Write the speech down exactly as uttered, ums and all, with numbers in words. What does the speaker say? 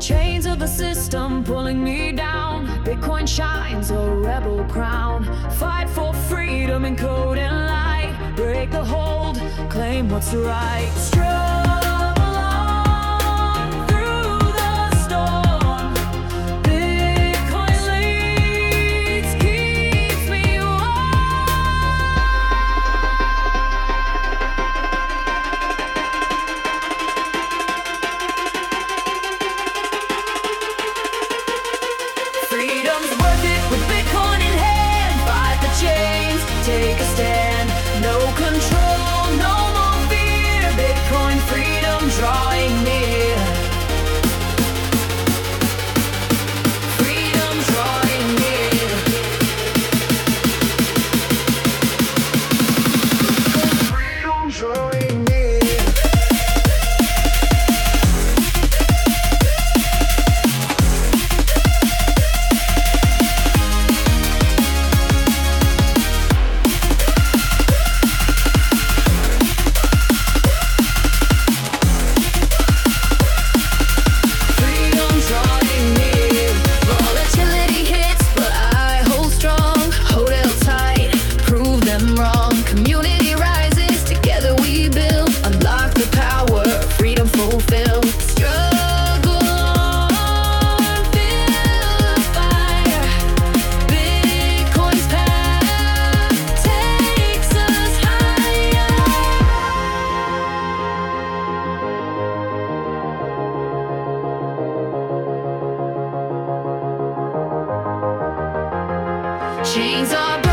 Chains of the system pulling me down. Bitcoin shines a rebel crown. Fight for freedom in code and light. Break the hold, claim what's right. Struggle on through the storm. Bitcoin leads, keeps me warm. Freedom's worth it with Bitcoin in hand. Fight the chains, take a stand. No control, no more fear. Bitcoin freedom drawing near. Freedom drawing near. Freedom drawing near. Community rises, together we build. Unlock the power, freedom fulfilled. Struggle on, feel the fire. Bitcoin's path takes us higher. Chains are